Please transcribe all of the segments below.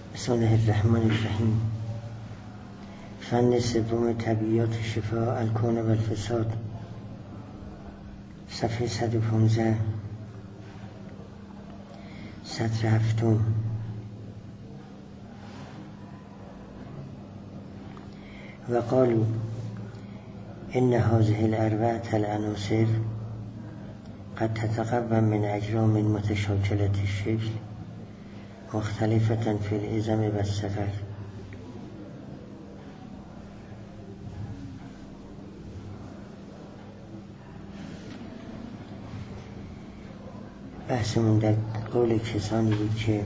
بسم الله الرحمن الرحیم. فن سوم طبیعیات شفا الکون و الفساد، صفحه 115، سطر 7. و قالوا ان هذه الاربعه العناصر قد تتقوم من اجرام متشاکلة الشکل مختلفة في العظم و الصغر. بحثمون در قول کسانی بود که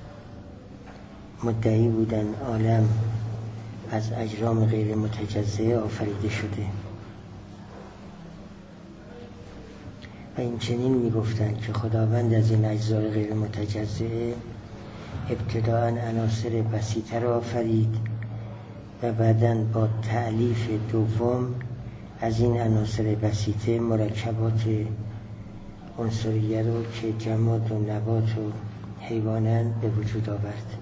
مدعی بودن عالم از اجرام غیر متجزئه آفریده شده و این چنین میگفتند که خداوند از این اجزای غیر متجزئه ابتداءً عناصر بسیطه را آفرید و بعداً با تألیف دوم از این عناصر بسیطه مرکبات عنصریه رو که جماد و نبات و حیوانن به وجود آورد.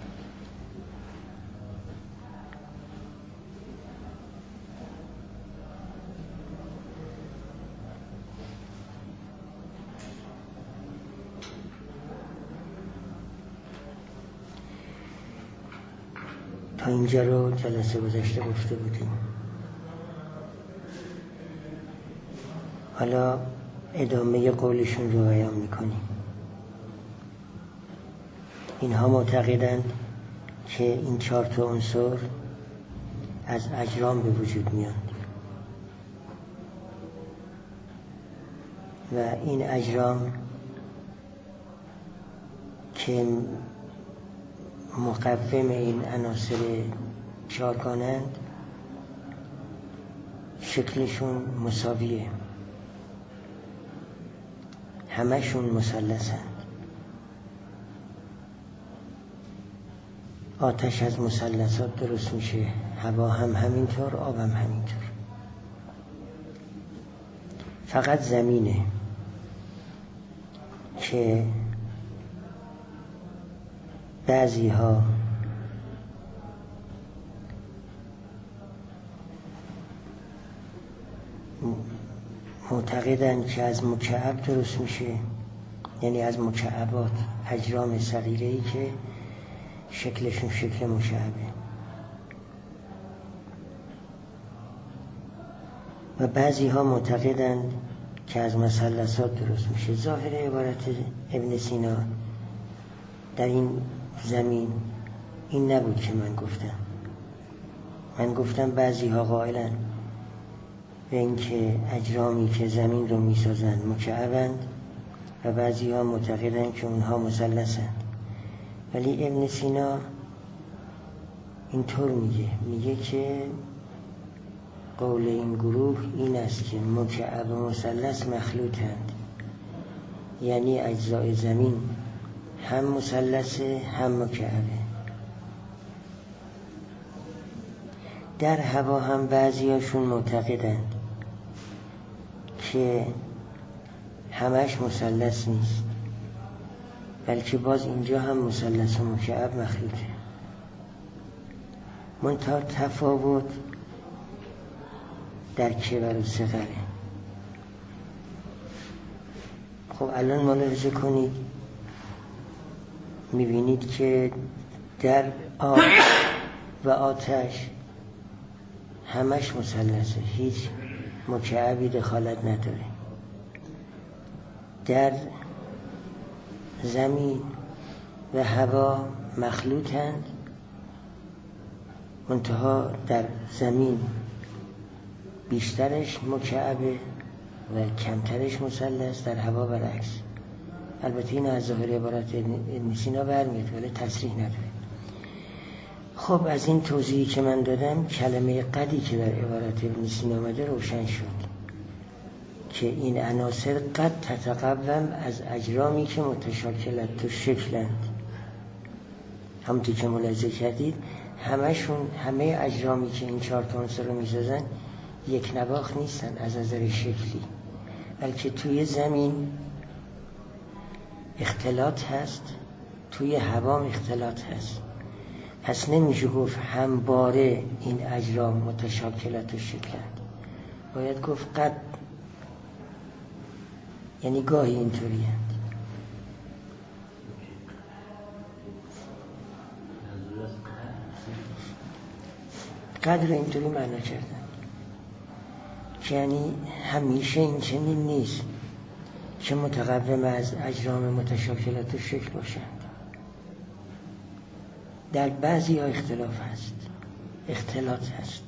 تا اینجا رو جلسه گذشته گفته بودیم. حالا ادامه قولشون رو بیان میکنیم. اینها معتقدند که این 4 عنصر از اجرام به وجود میاند و این اجرام که مقوم این عناصر چارگانند شکلشون مساویه، همشون مثلثند. آتش از مثلثات درست میشه، هوا هم همینطور، آب هم همینطور. فقط زمینه که بعضی ها معتقدند که از مکعب درست میشه، یعنی از مکعبات، اجرام صغیره‌ای که شکلشون شکل مشعبه، و بعضی ها معتقدند که از مثلثات درست میشه. ظاهر عبارت ابن سینا در این زمین این نبود که من گفتم بعضی ها قائلن به این که اجرامی که زمین رو میسازند مکعبند و بعضی ها معتقدند که اونها مثلثند. ولی ابن سینا اینطور میگه که قول این گروه این است که مکعب و مثلث مخلوطند، یعنی اجزای زمین هم مثلثه هم مکعبه. در هوا هم بعضیاشون معتقدند که همش مثلث نیست، بلکه باز اینجا هم مثلث و مکعب مخلوطه، منتها تفاوت در کبر و صغره. خب الان ملاحظه کنید، میبینید که در آب و آتش همش مثلثه، هیچ مکعبی دخالت نداره. در زمین و هوا مخلوطند، منتها در زمین بیشترش مکعبه و کمترش مثلث، در هوا برعکس. البته این از ظاهر عبارت ابن سینا برمیاد ولی تصریح نداره. خب از این توضیحی که من دادم کلمه قدی که در عبارت ابن سینا آمده روشن شد که این عناصر قد تتقوم از اجرامی که متشاکلت و شکلند. همونطور که ملاحظه کردید همه اجرامی که این 4 عنصر رو میسازن یک نواخت نیستن از نظر شکلی، بلکه توی زمین اختلاط هست، توی هوا اختلاط هست. پس نمیشه گفت همباره این اجرام متشاکلت شکلند، باید گفت قد، یعنی گاهی اینطوری هست. قدر اینطوری معنا کردن که یعنی همیشه این چنین نیست که متقوم از اجرام متشاکلت شکل باشند. در بعضی ها اختلاف هست، اختلاط هست.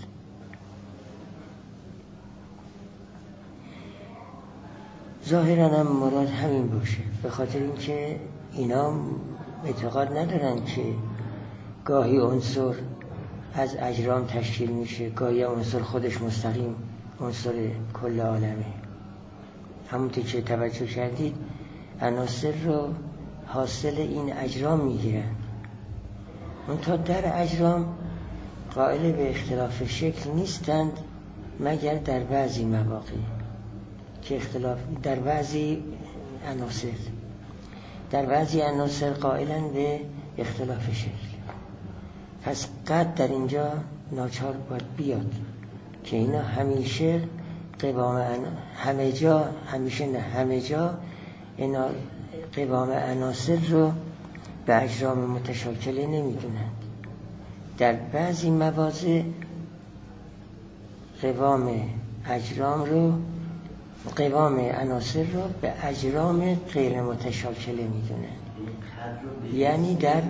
ظاهراً هم مراد همین باشه، به خاطر اینکه اینا اعتقاد ندارن که گاهی عنصر از اجرام تشکیل میشه، گاهی عنصر خودش مستقیم عنصر کل عالمه. همونطور که توجه کردید عناصر رو حاصل این اجرام میگیرن. اونتا در اجرام قائل به اختلاف شکل نیستند مگر در بعضی مواقع که اختلاف در بعضی عناصر قائلند به اختلاف شکل. پس قد در اینجا ناچار باید بیاد که اینا همیشه همه جا اینا قوام عناصر رو به اجرام متشاکله نمیدونند. در بعضی مواضع قوام عناصر رو به اجرام غیر متشاکله میدونند. یعنی در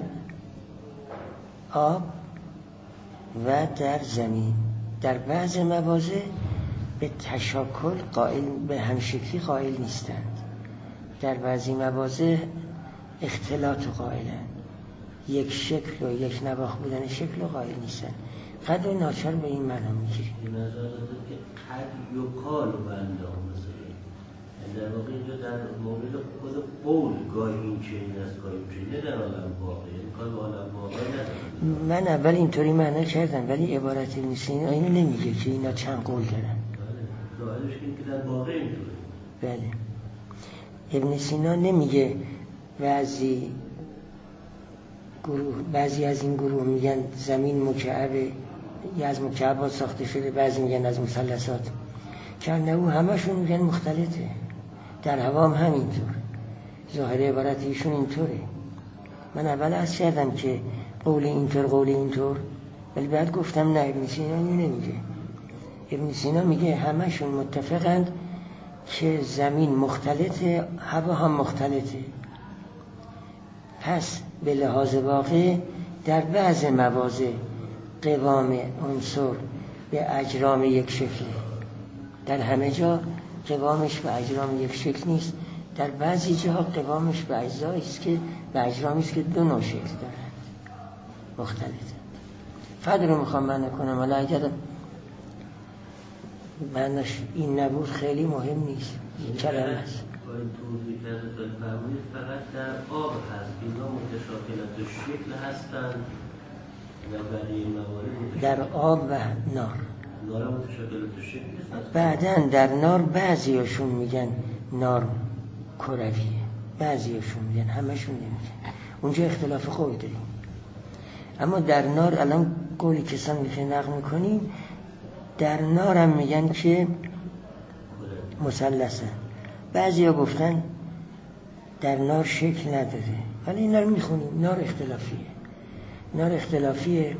آب و در زمین در بعض مواضع به تشاکل به همشکلی قائل نیستند، در بعضی مواضع اختلاط قائلند، یک شکل و یک نواخت بودن شکل قائل نیستند. قدر ناچار به این معنا میگیریم. این نظر داده که قد یکال بنده مثلا در واقع اینجا در مورد خود قول گاهی این چنین است گاهی این چنین در عالم واقعی کار به عالم واقعی ندارم. من اول اینطوری معنا کردم ولی عبارت ابن سینا اینو نمیگه که اینا چند قول دارن. بله ظاهرش که در واقع اینطوره. بله ابن سینا نمیگه بعضی از این گروه میگن زمین مکعبه یا از مکعبات ساخته شده، بعضی میگن از مثلثات، که او همشون میگن مختلطه. در هوا هم همینطور، ظاهر عبارت ایشون اینطوره. من اول عرض کردم که قول اینطور ولی بعد گفتم نه، ابن سینا نمیگه. ابن سینا میگه همشون متفقند که زمین مختلطه، هوا هم مختلطه. پس به لحاظ واقع در بعض مواضع قوام عنصر به اجرام یک شکله، در همه جا قوامش به اجرام یک شکل نیست. در بعضی جاها قوامش به اجرامی است که دو نوع شکل دارند، مختلفه. فد رو میخوام معنی کنم، ولی اگر معنیش این نبود خیلی مهم نیست، این کلمه است. با این توضیح که حضرت فرمودید فقط در آب هست اینا متشاکلت شکل هستند و بقیه موارد در آب و نار متشاکلت شکل هستند. بعدن در نار بعضیاشون میگن نار کرویه، بعضیاشون میگن، همشون نمیگن. اونجا اختلاف قول داریم. اما در نار الان قولی کسان که نقل میکنیم در نار هم میگن که مثلثه. بعضیا گفتن در نار شکل نداره، ولی اینا رو میخونیم. نار اختلافیه.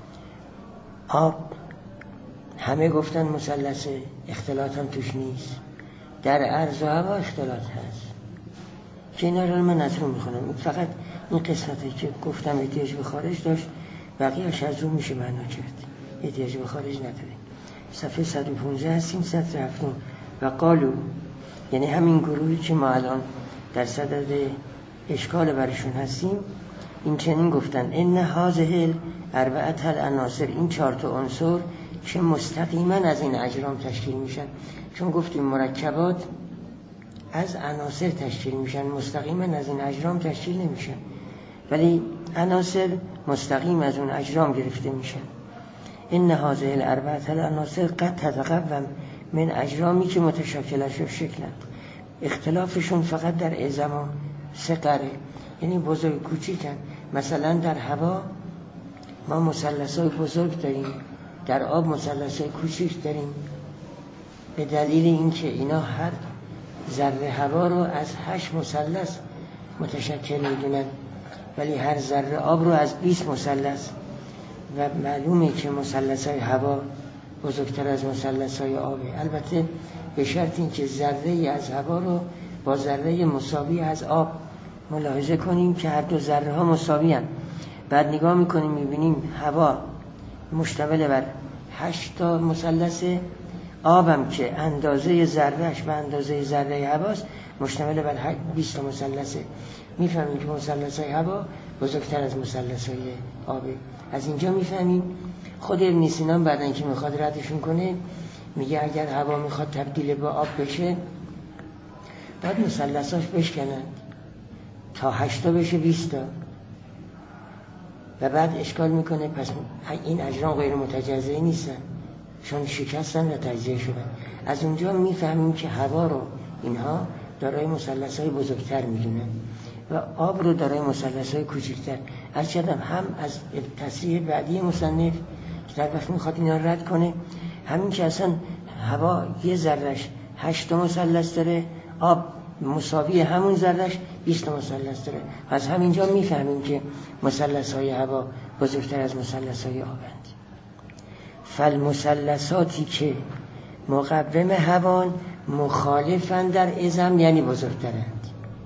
آب همه گفتن مثلثه، اختلاط هم توش نیست. در عرض و هوا اختلاط هست که اینا رو من از رو میخونم. فقط این قسمتی که گفتم احتیاج به خارج داشت، بقیه‌اش از رو میشه معنا کرد، احتیاج به خارج نداره. صفحه 115 هستیم، سطر 7. و قالو، یعنی همین گروهی که ما الان در صدد اشکال برشون هستیم، این چنین گفتن: ان هذه الاربعه العناصر، این 4 تا عنصر که مستقیما از این اجرام تشکیل میشن. چون گفتیم مرکبات از عناصر تشکیل میشن، مستقیما از این اجرام تشکیل نمیشن، ولی عناصر مستقیم از اون اجرام گرفته میشن. ان هذه الاربعه العناصر قد تتقوم من اجرامی که متشاکلش و شکلند. اختلافشون فقط در عظم و صغره، یعنی بزرگ کوچیکن. مثلا در هوا ما مثلث‌های بزرگ داریم، در آب مثلث‌های کوچیک داریم، به دلیل اینکه اینا هر ذره هوا رو از 8 مثلث متشکل میدونن، ولی هر ذره آب رو از 20 مثلث. و معلومه که مثلث‌های هوا بزرگتر از مثلث‌های آبه، البته به شرط اینکه ذره‌ای از هوا رو با ذره مساوی از آب ملاحظه کنیم که هر دو ذره ها مساوی هستند. بعد نگاه میکنیم میبینیم هوا مشتمل بر 8 تا مثلث، آبم که اندازه ذرهش و اندازه ذره هواست مشتمل بر 20 تا مثلثه. میفهمیم که مثلث‌های هوا بزرگتر از مثلث‌های آبه. از اینجا میفهمیم خود ابن سینا بعدن که میخواد ردشون کنه میگه اگر هوا میخواد تبدیل به آب بشه باید مثلثاش بشکنن تا 8 تا بشه 20 تا، و بعد اشکال میکنه پس این اجرام غیر متجزئه نیستن چون شکستن و تجزیه شدن. از اونجا میفهمیم که هوا رو اینها دارای مثلث‌های بزرگتر میدونن و آب رو دارای مثلث‌های کوچکتر. از چندم هم از تصریح بعدی مصنف که در وقت میخواد اینا رد کنه، همین که اصلا هوا یه ذرهش 8 تا مثلث داره، آب مساوی همون ذرهش 20 تا مثلث داره. از همینجا میفهمیم که مثلث‌های هوا بزرگتر از مثلث‌های آبند. فالمثلثاتی که مقوم هوان مخالفن در عظم یعنی بزرگترند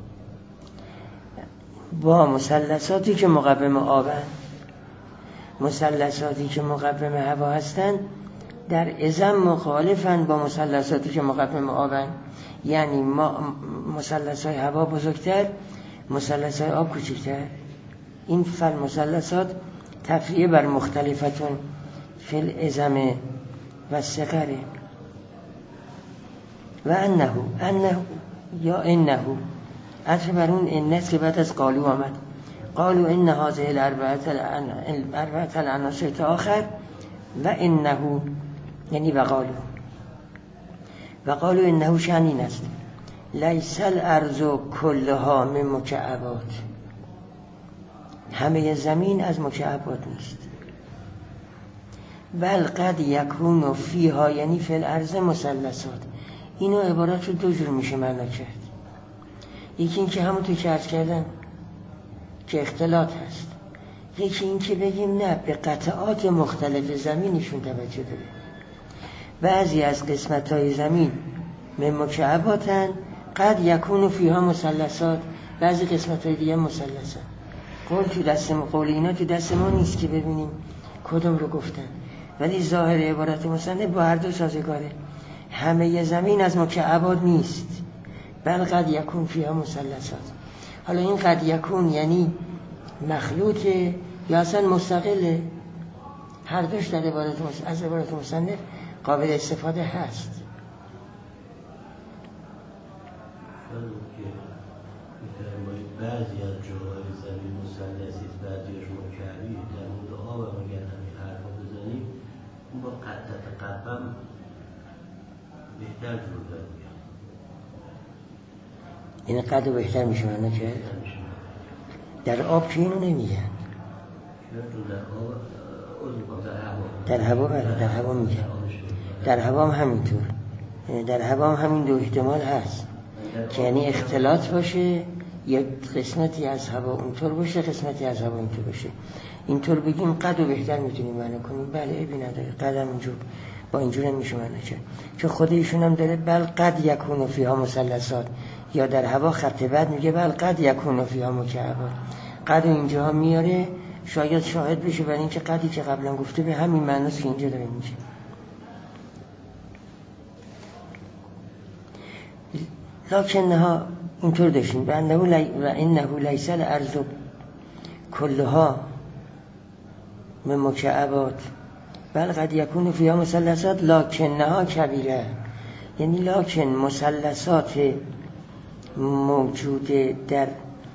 با مثلثاتی که مقوم آبند. مثلثاتی که مقوم هوا هستند در عظم مخالفن با مثلثاتی که مقوم آبند، یعنی مثلث‌های هوا بزرگتر، مثلث‌های آب کوچکتر. این فالمثلثات تفریع بر مختلفتون فی العظم و الصغر. و انه یا انه عطف بر اون انس که بعد از قالو آمد. قالو ان هذه الاربعه العناصر آخر و انه یعنی و قالو انه شأن است لیس الارض کلها من مکعبات، همه زمین از مکعبات نیست، بل قد یکون فیها یعنی فی الارض مثلثات. اینو عبارت رو دو جور میشه معنا کرد. یکی این که همونطور که عرض کردم که اختلاط هست، یکی این که بگیم نه به قطعات مختلف زمینشون توجه داره. بعضی از قسمت‌های زمین من مکعباتن قد یکون فیها مثلثات، بعضی قسمت‌های دیگه مثلثن. قول اینا تو دست ما نیست که ببینیم کدوم رو گفتن، ولی ظاهر عبارت مصنف با هر دو سازگاره. همه زمین از مکعبات نیست، بل قد یکون فیها مثلثات. حالا این قد یکون یعنی مخلوطه یا اصلا مستقله؟ هر دوش در از عبارت مصنف قابل استفاده هست. بعضی از جاهای زمین مثلثی است، بعضیش مکعبی. در مورد آب هم اگر همین حرفا بزنیم اون با قطعم بهتر جور داره. این قدر بهتر میشه معنا که در آب که اینو نمیگن. در هوا میگن. در هوا هم همینطور. در هوا هم همین دو احتمال هست که یعنی اختلاط باشه، یک قسمتی از هوا اونطور باشه، قسمتی از هوا اینطور باشه. اینطور بگیم قدر بهتر میتونیم معنا کنیم. بله عیبی نداره، قدم اینجور با اینجور هم میشه معنا کرد، چون خود ایشون هم داره بل قد یکون فیها مثلثات، یا در هوا خط بعد میگه بل قد یکون فیها مکعبات. قد اینجا میاره شاید شاهد بشه برای اینکه قدی که قبلا گفته به همین معناست که اینجا داره میشه. لکنها اینطور داشتیم و انه لیس الارض کلها من مکعبات بل قد یکون فیها مثلثات لکنها کبیره، یعنی لکن مثلثات موجود در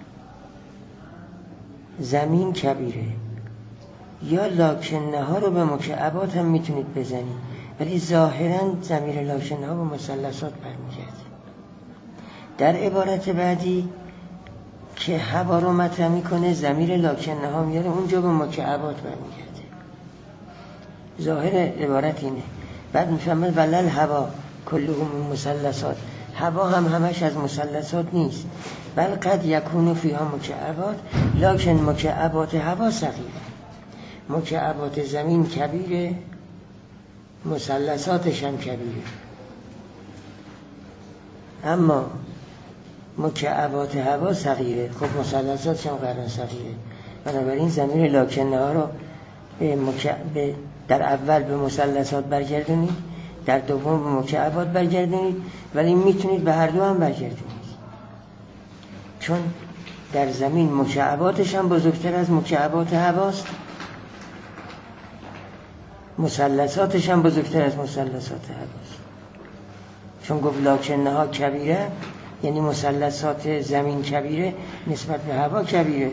زمین کبیره، یا لکنها رو به مکعبات هم میتونید بزنید، ولی ظاهرا ضمیر لکنها به مثلثات برمیگرده. در عبارت بعدی که هوا رو مطرح میکنه، ضمیر لکنه ها میاره اونجا به مکعبات برمیگرده. ظاهر عبارت اینه. بعد میفهمد ولل هوا کلهم مثلثات، هوا هم همش از مثلثات نیست، بل قد یکون فیها مکعبات لکن مکعبات هوا صغیره. مکعبات زمین کبیره، مثلثاتش هم کبیره، اما مکعبات هوا صغیره. خب مثلثاتش هم قرار صغیره. بنابراین ضمیر لکنه ها رو در اول به مثلثات برگردونید، در دوم به مکعبات برگردونید، ولی میتونید به هر دو هم برگردونید، چون در زمین مکعباتش هم بزرگتر از مکعبات هواست، مثلثاتش هم بزرگتر از مثلثات هواست. چون گفت لکنه ها کبیره، یعنی مثلثات زمین کبیره نسبت به هوا کبیره.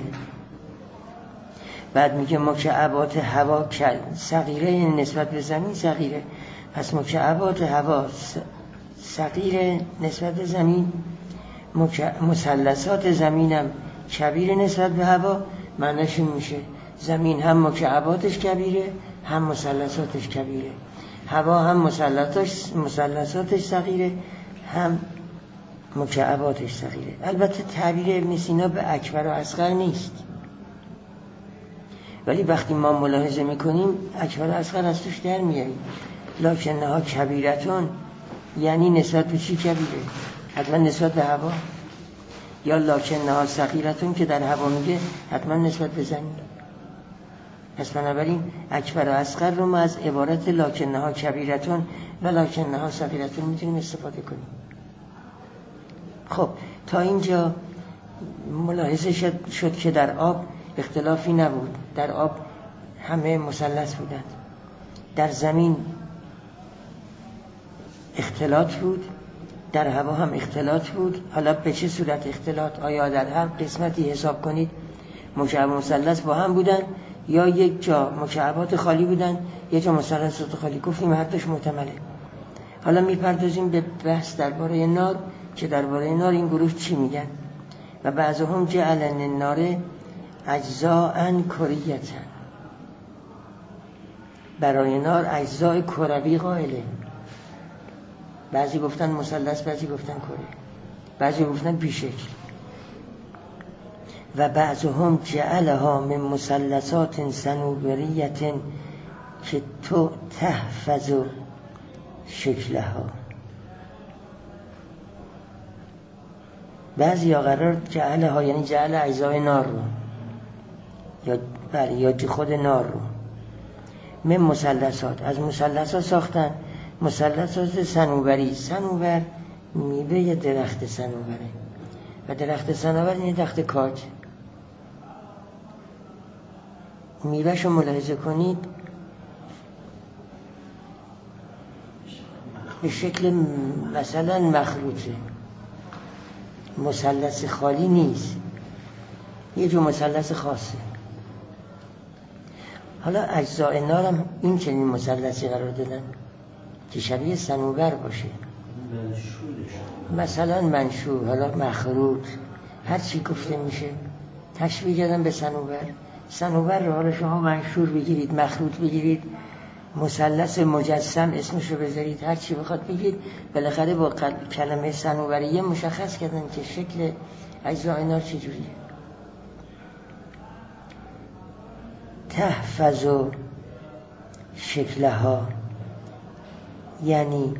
بعد میگه مکعبات هوا صغیره، یعنی نسبت به زمین صغیره. پس مکعبات هوا صغیره نسبت به زمین، مثلثات زمینم کبیره نسبت به هوا. معنیش میشه زمین هم مکعباتش کبیره، هم مثلثاتش کبیره. هوا هم مثلثاتش صغیره، هم مکعباتش صغیره. البته تعبیر ابن سینا به اکبر و اصغر نیست، ولی وقتی ما ملاحظه میکنیم اکبر و اصغر از توش در میاریم. لکنه ها کبیرتون یعنی نسبت به چی کبیره؟ حتما نسبت به هوا. یا لکنه ها صغیرتون که در هوا میگه حتما نسبت به زمین. پس بنابراین اکبر و اصغر رو ما از عبارت لکنه ها کبیرتون و لکنه ها صغیرتون میتونیم استفاده کنیم. خب تا اینجا ملاحظه شد که در آب اختلافی نبود، در آب همه مثلث بودند. در زمین اختلاط بود، در هوا هم اختلاط بود. حالا به چه صورت اختلاط؟ آیا در هر قسمتی حساب کنید مکعب و مثلث با هم بودن، یا یک جا مکعبات خالی بودن، یک جا مثلثات خالی؟ گفتیم هر دوش محتمله. حالا میپردازیم به بحث درباره نار، که درباره نار این گروه چی میگن. و بعضهم جعل النار اجزاء کریه، برای نار اجزای کروی قائله. بعضی گفتن مثلث، بعضی گفتن کره، بعضی گفتن بیشکل. و بعضهم جعلها من مثلثات صنوبریه که تو تحفظ شکلها. بعضی ها قرار جعلها یعنی جعل اجزای نار رو، یا خود نار رو من مثلثات، از مثلثات ساختن. مثلثات صنوبری، صنوبر میوه درخت صنوبره، و درخت صنوبر این درخت کاج. میوهش رو ملاحظه کنید به شکل مثلا مخروطه، مثلث خالی نیست، یه جو مثلث خاصه. حالا اجزای نار هم این چنین مثلثی قرار دادن که شبیه صنوبر باشه، مثلا منشور، حالا مخروط، هر چی گفته میشه تشبیه کردن به صنوبر. صنوبر رو حالا شما منشور بگیرید، مخروط بگیرید، مثلث مجسم اسمش رو بذارید، هر چی بخواد بگید، بالاخره با کلمه صنوبریه مشخص کردن که شکل اجزای نار چجوریه. تحفظ شکلها یعنی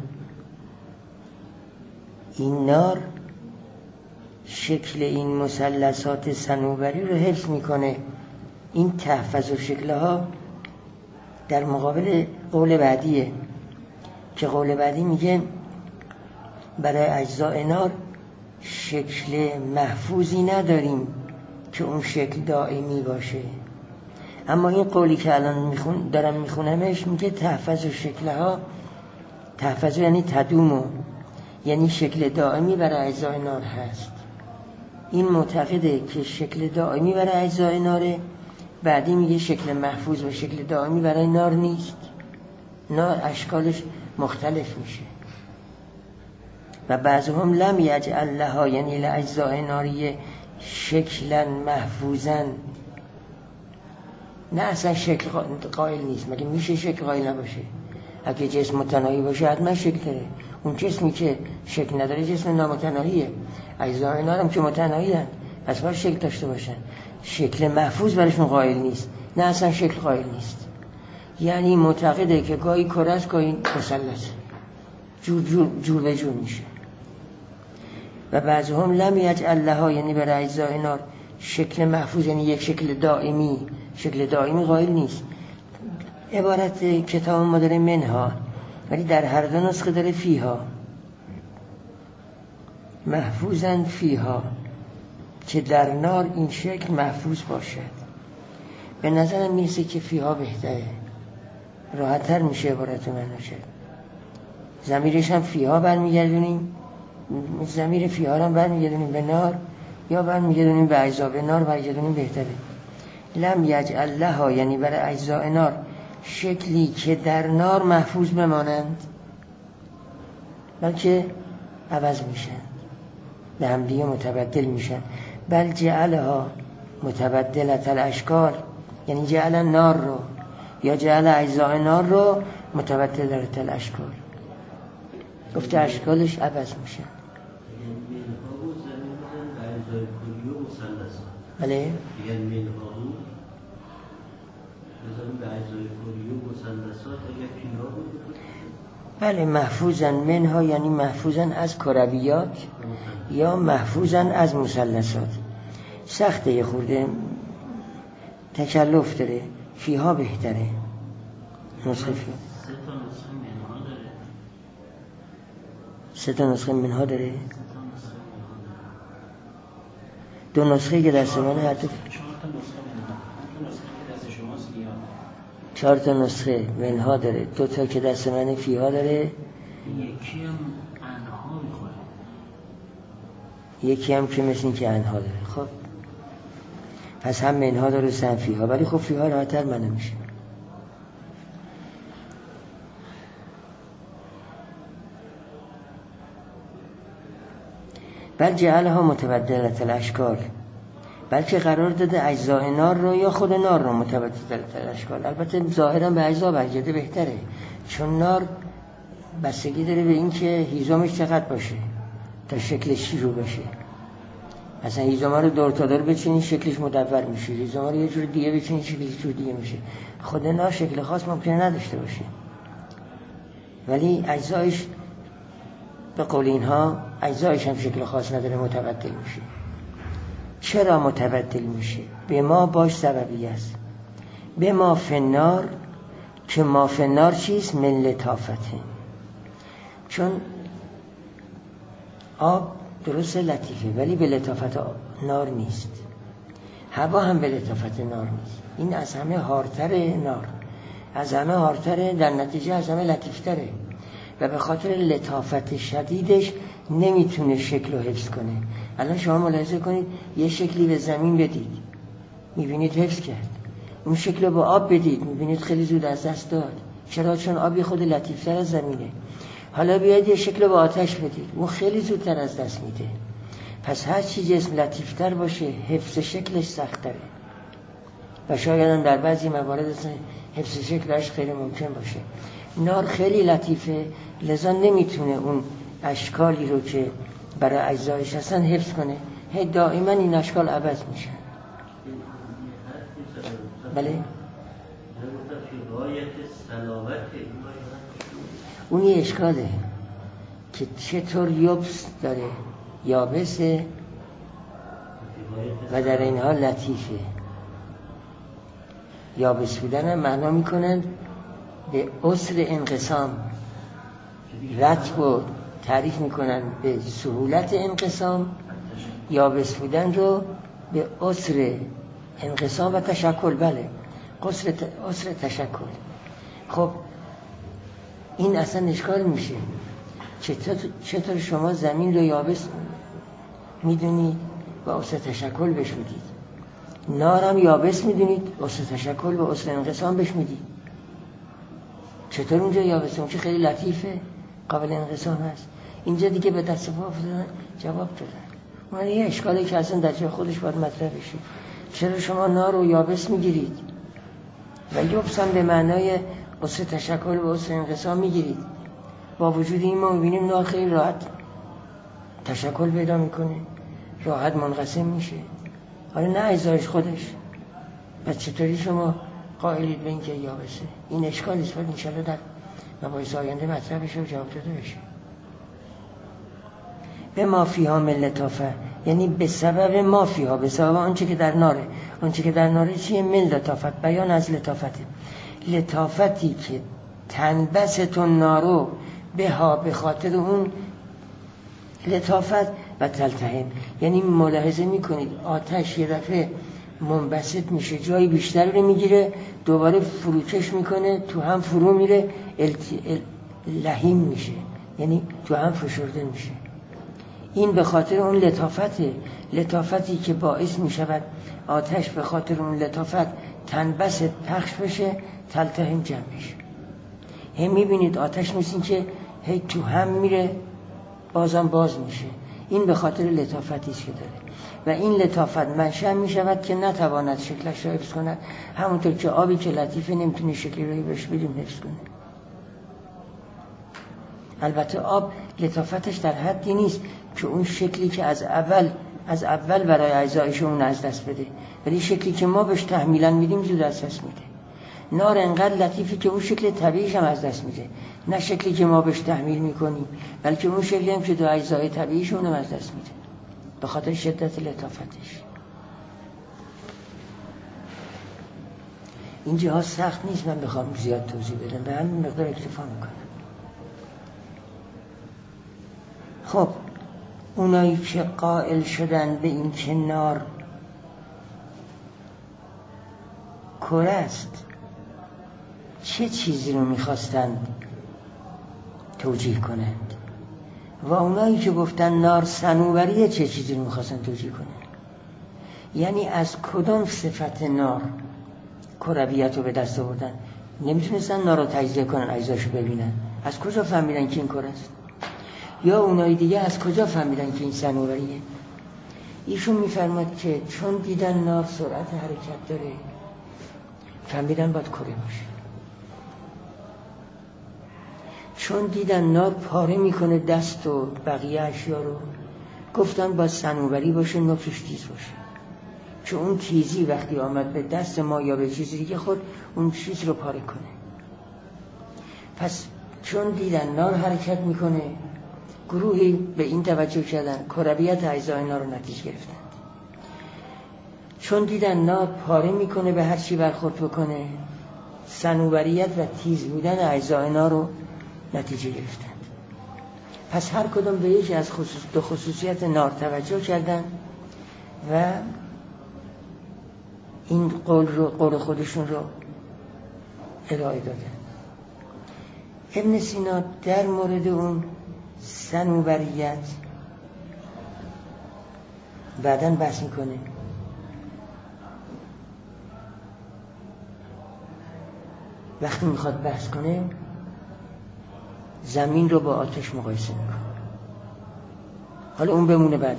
این نار شکل این مثلثات صنوبری رو حفظ میکنه. این تحفظ شکلها در مقابل قول بعدیه، که قول بعدی میگه برای اجزای نار شکل محفوظی نداریم که اون شکل دائمی باشه. اما این قولی که الان دارم میخونمش میگه تحفظ شکلها، تحفظ یعنی تدومو، یعنی شکل دائمی برای اجزای نار هست. این معتقده که شکل دائمی برای اجزای ناره، بعدی میگه شکل محفوظ و شکل دائمی برای نار نیست، نار اشکالش مختلف میشه. و بعضهم لم یجعل لها یعنی لاجزاء ناریه شکلا محفوظا، نه اصلا شکل قائل نیست. مگه میشه شکل قائل نباشه؟ اگه جسم متناهی باشه حتما شکل داره. اون جسمی که شکل نداره جسم نامتناهیه. اجزا اینا هم که متناهی هستند پس باید شکل داشته باشن. شکل محفوظ برشون قائل نیست، نه اصلا شکل قائل نیست. یعنی معتقده که گاهی کره است گاهی مثلث، جور به جور میشه. و بعضهم لم یجعل لها، یعنی برای اجزای نار شکل محفوظ، یعنی یک شکل دائمی قائل نیست. عبارت کتاب ما داره منها، ولی در هر دو نسخه داره فیها، محفوظن فیها، که در نار این شکل محفوظ باشد. به نظرم میرسه که فیها بهتره، راحت‌تر میشه عبارت من شد. ضمیرش هم فیها برمیگردونیم، ضمیر فیها هم برمیگردونیم به نار، یا برمیگردونیم به اجزا نار، برمیگردونیم بهتره. لم یجعل لها، یعنی برای اجزاء نار شکلی که در نار محفوظ بمانند، بلکه عوض میشن، به هم دیگه متبدل میشن. بل جعلها متبدلت الاشکال، یعنی جعل نار رو یا جعل اجزاء نار رو متبدلت الاشکال، گفته اشکالش عوض میشن. بله بله محفوظن منها، یعنی محفوظن از کرویات یا محفوظن از مثلثات. سخته، یه خورده تکلف داره. فیها بهتره. نسخه فیها سه تا نسخه منها داره. دو نسخه که دست منه حتی 4 تا نسخه منها داره، 2 تا که دست منه فیها داره، یکی هم انها میخوره، یکی هم که مثل این که انها داره. خب پس هم منها داره هم فیها، ولی خب فیها راحتر منه میشه. بل جعلها متبدلت الاشکال، بلکه قرار داده اجزاء نار رو یا خود نار رو متبدلت الاشکال. البته ظاهرا به اجزا برگرده بهتره، چون نار بستگی داره به این که هیزمش چقدر باشه تا شکلش رو بشه. مثلا هیزما رو دور تا دور بچینی شکلش مدور میشه، هیزما رو یه جور دیگه بچینی شکلش جور دیگه میشه. خود نار شکل خاص ممکنه نداشته باشه، ولی اجزایش به قول اینها اجزایش هم شکل خاص نداره، متبدل میشه. چرا متبدل میشه؟ به ما باش سببی است. به ما فنار، که ما فنار چیست؟ من لطافته. چون آب درست لطیفه ولی به لطافت نار نیست، هوا هم به لطافت نار نیست. این از همه هارتره، نار از همه هارتره، در نتیجه از همه لطیفتره و به خاطر لطافت شدیدش نمیتونه شکل رو حفظ کنه. الان شما ملاحظه کنید یه شکلی به زمین بدید میبینید حفظ کرد، اون شکل رو با آب بدید میبینید خیلی زود از دست داد. چرا؟ چون آبی خود لطیفتر از زمینه. حالا بیاید یه شکل رو با آتش بدید، اون خیلی زودتر از دست میده. پس هر چی جسم لطیفتر باشه حفظ شکلش سخت‌تره و شاید هم در بعضی موارد حفظ شکلش خیلی ممکن باشه. نار خیلی لطیفه، لذا نمیتونه اون اشکالی رو که برای اجزایش هستن حفظ کنه. دائما این اشکال عوض میشه. بله اون یه اشکاله که چطور یبس داره، یابسه و در این حال لطیفه. یابس بودن هم معنا میکنن به عسر انقسام، رطب و تعریف میکنن به سهولت انقسام، یابس بودن رو به عسر انقسام و تشکل. بله عسر تشکل. خب این اصلا اشکال میشه. چطور شما زمین رو یابس میدونید و عسر تشکل بهش میدید، نارم یابس میدونید عسر تشکل و عسر انقسام بهش میدید. چطور اونجا یابسه؟ اونجا خیلی لطیفه، قابل انقسام هست. اینجا دیگه به دست پا افتادن جواب دادن. اون یه اشکالی که اصلا در جای خودش باید مطرح بشه. چرا شما نار و یابس میگیرید و یبس هم به معنای اصل تشکل و اصل انقسام میگیرید؟ با وجود این ما میبینیم نار خیلی راحت تشکل پیدا میکنه، راحت منقسم میشه. حالا نه اجزایش خودش، پس چطوری شما قائلید به این که یابسه؟ این اشکالی است، باید انشالله در مباحث آینده مطرح بشه و جواب داده بشه. به ما فیها من لطافه، یعنی به سبب ما فیها، به سبب آنچه که در ناره. آنچه که در ناره چیه؟ من لطافت، بیان از لطافته. لطافتی که تنبسط نارو به ها، به خاطر اون لطافت و تلتهم، یعنی ملاحظه میکنید آتش یه دفعه منبسط میشه، جای بیشتر رو میگیره، دوباره فروکش میکنه، تو هم فرو میره، لحیم میشه، یعنی تو هم فشرده میشه. این به خاطر اون لطافته، لطافتی که باعث میشود آتش به خاطر اون لطافت تنبسط، پخش بشه، تلتهم جمع بشه. هم میبینید آتش مثل که هی تو هم میره، بازم باز میشه. این به خاطر لطافتی است که داره و این لطافت منشأ میشود که نتواند شکلش را حفظ کند، همونطور که آبی که لطیفه نمیتونه شکلی رو بهش بدیم حفظ کنه. البته آب لطافتش در حدی نیست که اون شکلی که از اول برای اجزایش اون از دست بده، ولی شکلی که ما بهش تحمیلا میدیم زود از دست میده. نار انقدر لطیفه که اون شکل طبیعیش هم از دست میده، نه شکلی که ما بهش تحمیل میکنیم، بلکه اون شکلی هم که دو اجزای طبیعیش اونم از دست میده به خاطر شدت لطافتش. این جهاز سخت نیست، من بخوام زیاد توضیح بدم، به همین مقدار اکتفا میکنم. خب اونایی که قائل شدن به این که نار کره است، چه چیزی رو میخواستند توجیه کنند؟ و اونایی که گفتن نار صنوبریه، چه چیزی رو میخواستند توجیه کنند؟ یعنی از کدام صفت نار کرویت رو به دست آوردن؟ نمیتونستن نار رو تجزیه کنن، اجزاشو ببینن، از کجا فهمیدن که این کره است؟ یا اونای دیگه از کجا فهمیدن که این صنوبریه؟ ایشون میفرماد که چون دیدن نار سرعت حرکت داره، فهمیدن باید کره باشه. چون دیدن نار پاره میکنه دست و بقیه اشیا رو، گفتن باید صنوبری باشه، نوکش تیز باشه، چون اون تیزی وقتی آمد به دست ما یا به چیزی دیگه خود اون چیز رو پاره کنه. پس چون دیدن نار حرکت میکنه، گروهی به این توجه کردن، کرویت اجزای نار رو نتیجه گرفتن. چون دیدن نار پاره میکنه به هر چی برخورد بکنه، صنوبریت و تیز بودن اجزای نار رو نتیجه گرفتن. پس هر کدوم به یکی از دو خصوصیت نار توجه کردن و این قول خودشون رو ارائه دادن. ابن سینا در مورد اون صنوبریت بعداً بحث میکنه. وقتی میخواد بحث کنه زمین رو با آتش مقایسه میکنه. حالا اون بمونه بعداً.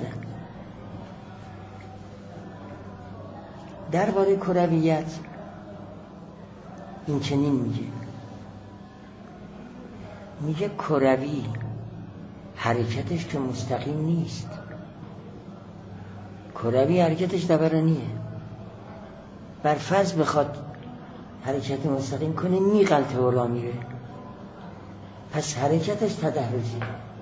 درباره کرویت این چنین میگه کروی حرکتش که مستقیم نیست، کروی حرکتش دورانیه. بر فرض بخواد حرکت مستقیم کنه میغلطه و راه میره، پس حرکتش تدهرجی.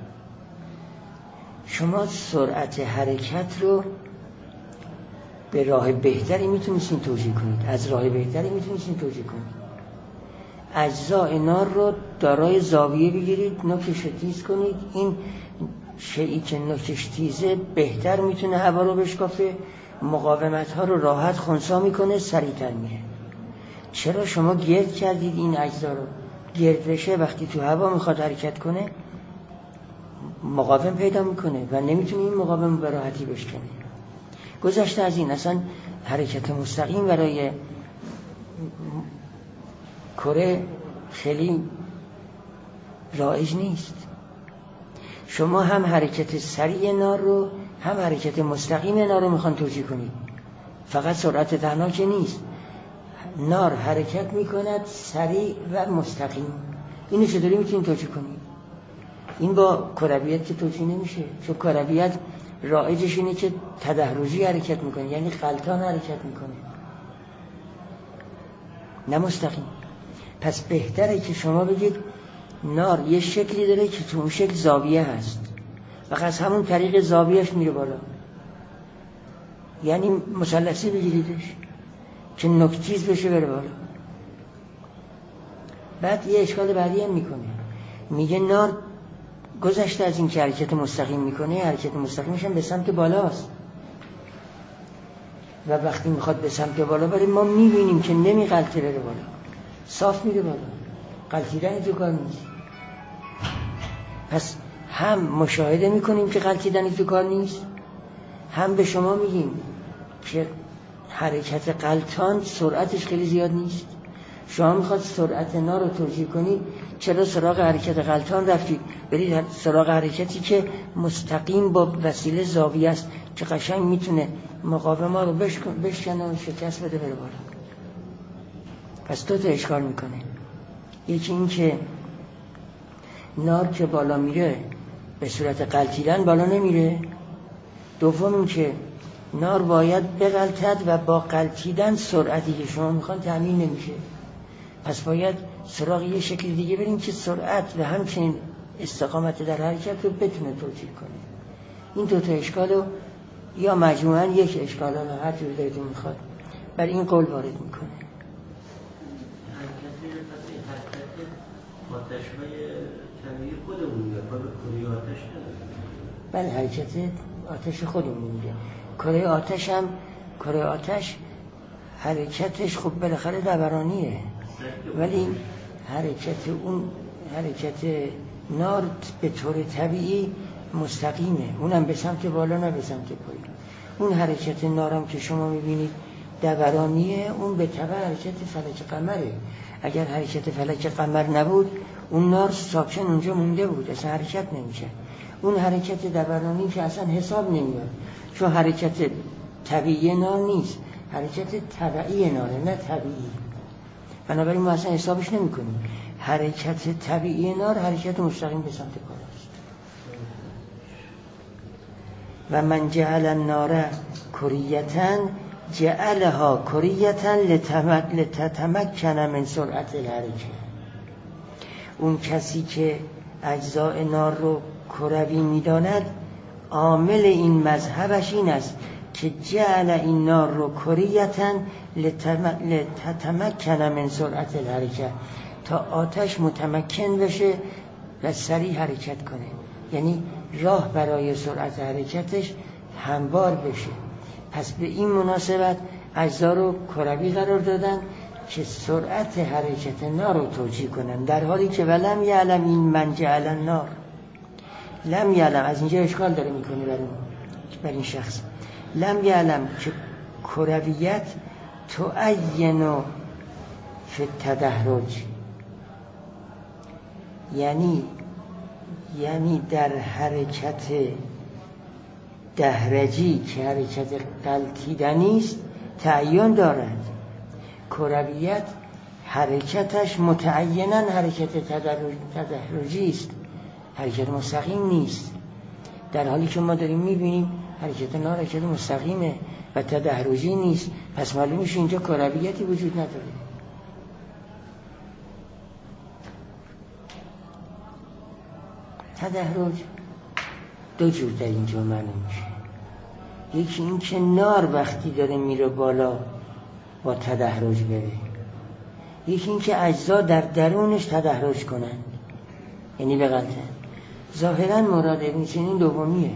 شما سرعت حرکت رو به راه بهتری میتونید توجیه کنید، از راه بهتری میتونید توجیه کنید. اجزای نار رو دارای زاویه بگیرید، نوکش رو تیز کنید، این شیئی که نوکش تیزه بهتر میتونه هوا رو بشکافه، مقاومت ها رو راحت خنثی میکنه، سریعتر میره. چرا شما گرد کردید این اجزا رو؟ گرد بشه وقتی تو هوا میخواد حرکت کنه مقاوم پیدا میکنه و نمیتونه این مقاوم به راحتی بشکنه. گذشته از این اصلا حرکت مستقیم برای کره خیلی رایج نیست. شما هم حرکت سریع نار رو هم حرکت مستقیم نار رو میخوان توجیه کنید، فقط سرعت تنها که نیست، نار حرکت میکند سریع و مستقیم. اینو چطوری میتونید توجیه کنید؟ این با کرویت که توجیه نمیشه، چون کرویت رایجش اینه که تدحرجی حرکت میکنه، یعنی غلطان حرکت میکنه نه مستقیم. پس بهتره که شما بگید نار یه شکلی داره که تو اون شکل زاویه هست و از همون طریق زاویهش میره بالا، یعنی مثلثی بگیریدش که نوک‌تیز بشه بره بالا. بعد یه اشکال بعدی هم میکنه، میگه نار گذشته از این که حرکت مستقیم میکنه، حرکت مستقیمش هم به سمت بالاست و وقتی میخواد به سمت بالا بره ما میبینیم که نمیغلطه بره بالا، صاف میره بالا، غلطیدن تو کار نیست. پس هم مشاهده میکنیم که غلطیدن تو کار نیست، هم به شما میگیم که حرکت غلطان سرعتش خیلی زیاد نیست. شما میخواد سرعت نار رو توجیه کنید، چرا سراغ حرکت غلطان رفتید؟ برید سراغ حرکتی که مستقیم با وسیله زاویه است که قشنگ میتونه مقاومه رو بشکنه و شکست بده بره بالا. پس دو تا اشکال میکنه، یکی این که نار که بالا میره به صورت غلطیدن بالا نمیره، دوم این که نار باید بغلطد و با غلطیدن سرعتی که شما میخوان تأمین نمیشه. پس باید سراغ یه شکل دیگه بریم که سرعت و همچنین استقامت در حرکت رو بتونه توجیه کنه. این دو تا اشکال رو یا مجموعاً یک اشکال رو هر جور دلتون میخواد بر این قول وارد میکنه. آتش‌های طبیعی خودمون میگه، کره آتش نداره. بله حرکت آتش خودمون میگه. کره آتش حرکتش خب بالاخره دورانیه، ولی حرکت نار به طور طبیعی مستقیمه، اونم به سمت بالا نه به سمت پایین. اون حرکت نارم که شما میبینید دورانیه، اون به تبع حرکت فلک قمره. اگر حرکت فلک قمر نبود اون نار ساکن اونجا مونده بود، اصلا حرکت نمیشه. اون حرکت دورانی که اصلا حساب نمیاد، چون حرکت طبیعی نار نیست، حرکت تبعی ناره نه طبیعی، بنابراین ما اصلا حسابش نمی کنیم. حرکت طبیعی نار حرکت مستقیم به سمت بالاست. و من جعل النار کریتن جعلها کریتن لتتمکن من سرعت الحرکه. اون کسی که اجزاء نار رو کروی میداند، عامل این مذهبش این است که جعل این نار رو کریتن لتتمکن من سرعت الحرکه، تا آتش متمکن بشه و سریع حرکت کنه، یعنی راه برای سرعت حرکتش هموار بشه. پس به این مناسبت اجزا رو کروی قرار دادن که سرعت حرکت نار رو توجیه کنن، در حالی که ولم یعلم این من جعل النار. لم یعلم از اینجا اشکال داره میکنه بر این شخص. لم یعلم که کرویت تعین فی التدحرج، یعنی در حرکت دهرجی که حرکت غلطیدنی است تعین دارد. کرویت حرکتش متعیناً حرکت تدحرجی است، حرکت مستقیم نیست، در حالی که ما داریم میبینیم حرکت نار حرکت مستقیمه و تدحرجی نیست. پس معلوم میشه اینجا کرویتی وجود نداره. تدحرج دو جور در اینجا معلوم میشه. یکی این که نار وقتی داره میره بالا با تدحرج بره، یکی این که اجزا در درونش تدحرج کنن، یعنی به غلطه. ظاهرا مراد ابن سینا دومیه،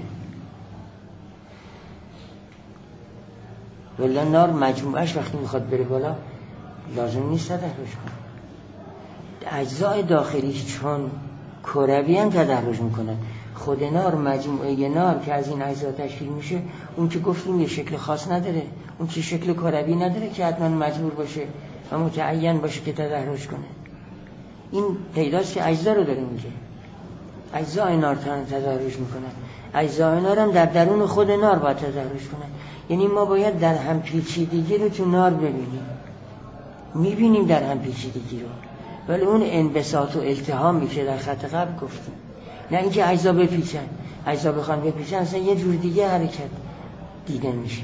ولی نار مجموعش وقتی میخواد بره بالا لازم نیست تدحرج کنه. اجزای داخلیش چون کروی هم تدحرج میکنن. خود نار، مجموعه نار که از این اجزا تشکیل میشه، اون که گفتیم یه شکل خاص نداره، اون که شکل کروی نداره که حتما مجبور باشه و متعین باشه که تدحرج کنه. این پیداست که اجزا رو داره میگه، اجزای نار تدحرج میکنن. اجزای نار هم در درون خود نار باید تدرج کنه. یعنی ما باید در هم پیچیدگی رو تو نار ببینیم. میبینیم در هم پیچیدگی رو، ولی اون انبساط و التهامی که در خط قبل گفتیم، نه اینکه اجزا بپیچن. اجزا بخوان بپیچن اصلا یه جور دیگه حرکت دیده میشه.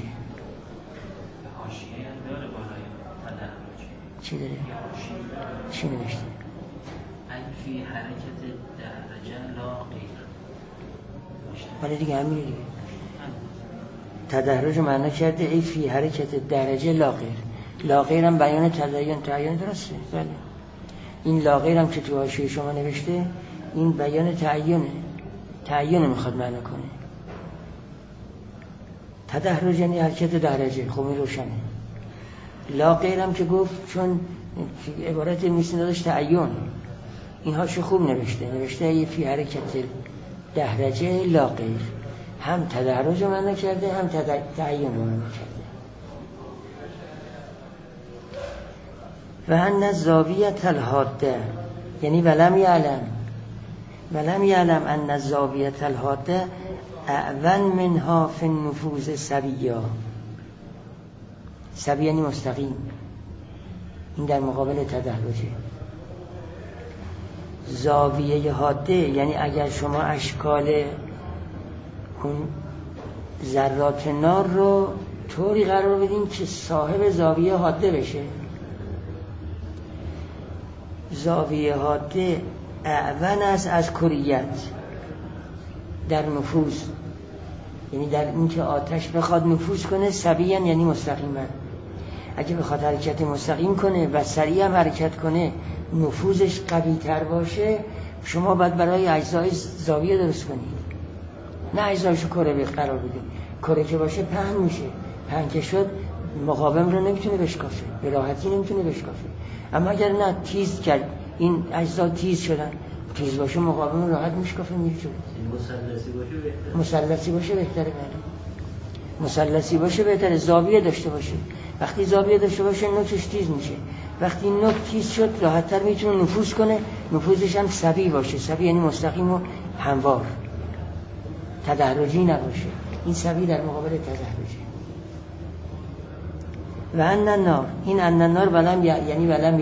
چی داره؟ چی نوشته؟ فی حرکت درجه لا غیر. ولی دیگه همینه دیگه. تدرج معنا کرده ای فی حرکت درجه لا غیر. لا غیر هم بیان تعین درسته. بله. این لا غیر هم که تو حاشیه شما نوشته این بیان تعین میخواد معنا کنه. تدرج یعنی حرکت درجه، خب این روشنه. لا غیر هم که گفت چون عبارت میسین داشت تعین، اینها چه خوب نوشته ای فی حرکت درجه لا غیر، هم تدرج رو معنا کرده هم تعین رو معنا کرده. و ان الزاویة الحاده، یعنی ولم یعلم ان الزاویة الحاده اعون منها فی النفوذ سویا. سوی یعنی مستقیم، این در مقابل تدرجه. زاویه حاده یعنی اگر شما اشکال اون ذرات نار رو طوری قرار بدین که صاحب زاویه حاده بشه. زاویه حاده اعون است از کریت در نفوذ، یعنی در این که آتش بخواد نفوذ کنه. سویاً یعنی مستقیما. اگه بخواد حرکت مستقیم کنه و سریع هم حرکت کنه، نفوذش قوی تر باشه، شما باید برای اجزای زاویه درست کنید، نه اجزایشو کره قرار بدید. کره که باشه پهن میشه، پهن که شد مقاوم رو نمیتونه بشکافه، به راحتی نمیتونه بشکافه. اما اگر نه تیز کرد، این اجزا تیز شدن، تیز باشه مقاوم راحت میشکافه میره جلو. مثلثی باشه بهتره. مثلثی باشه بهتره. زاویه داشته باشه. وقتی زاویه داشته باشه نوکش تیز میشه. وقتی نوک تیز شد راحت‌تر میتونه نفوذ کنه. نفوذش هم سوی باشه. سوی یعنی مستقیم و هموار، تدرجی نباشه. این سوی در مقابل تدرجی. و ان النار، این ان النار یعنی ولم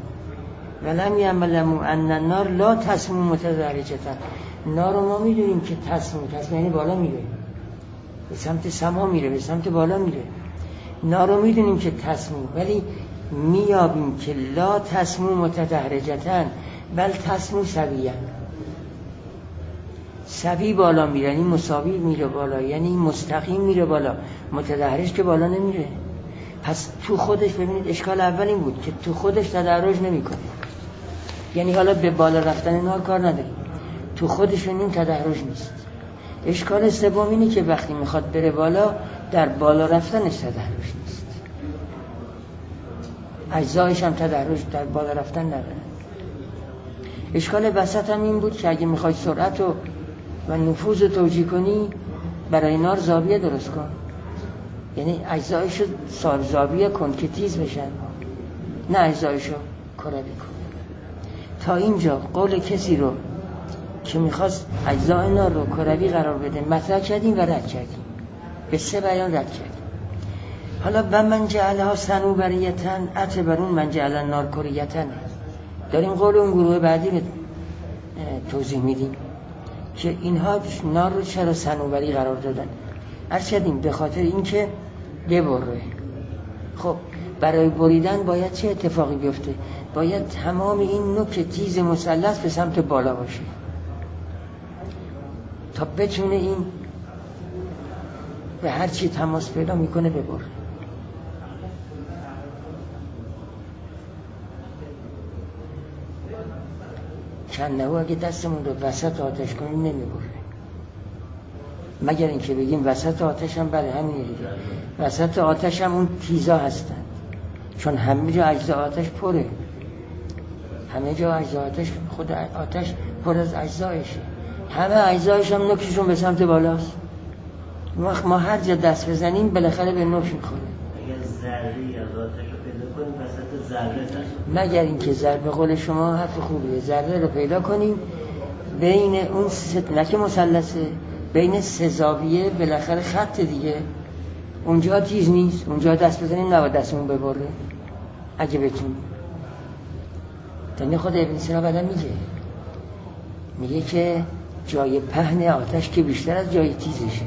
یعلم ان النار لا تسمو متدرجتا. نار رو ما میدونیم که تسمو یعنی بالا میره، به سمت سما میره، به سمت بالا میره. نار رو میدونیم که تسمو، ولی میابیم که لا تسمو متدرجتا بل تسمو سویاً. سوی بالا میره یعنی مساوی میره بالا، یعنی مستقیم میره بالا. متدرج که بالا نمیره. پس تو خودش ببینید اشکال اول این بود که تو خودش تدرج نمیکنه، یعنی حالا به بالا رفتن نار کار نداره، تو خودش این تدرج نیست. اشکال سوم اینه که وقتی میخواد بره بالا، در بالا رفتنش تدرج نیست، اجزایش هم تدرج در بالا رفتن نداره. اشکال وسط هم این بود که اگه میخوای سرعت و نفوذ رو توجیه کنی، برای نار زاویه درست کن، یعنی اجزایشو زاویه کن که تیز بشن، نه اجزایشو کروی کن. تا اینجا قول کسی رو که میخواست اجزای نار رو کروی قرار بده مطرح کردیم و رد کردیم، به 3 بیان رد کردیم. حالا و من جعلها صنوبریتن اعتبرون من جعل النار کریتن، داریم قول اون گروه بعدی رو توضیح میدیم که اینها نار رو چرا صنوبری قرار دادن. عرض کردیم به خاطر اینکه ببره. خب برای بریدن باید چه اتفاقی بیفته؟ باید تمام این نوک تیز مثلث به سمت بالا باشه تا بتونه این به هر چی تماس پیدا میکنه ببره. چند نهو اگه دستمون رو وسط آتش کنیم نمیبره، مگر اینکه بگیم وسط آتش هم، بله همینه دیگه، وسط آتش هم اون تیزا هستن، چون همه جا اجزا آتش پره، همه جا اجزا آتش، خود آتش پر از اجزایشه، همه اجزایش هم نوکشون به سمت بالاست. ما هر جا دست بزنیم بالاخره به نوک میخوره. اگر ذره‌ای از آتش رو پیدا کنیم وسط ذره هست، مگر اینکه ذره، به قول شما حرف خوبیه، ذره رو پیدا کنیم بین اون نکه مثلثه بین سه زاویه بالاخره خط دیگه، اونجا تیز نیست، اونجا دست بزنیم نباید دستمون ببره اگه بتونیم. یعنی خود ابن سینا بعدا میگه که جای پهن آتش که بیشتر از جای تیزشه.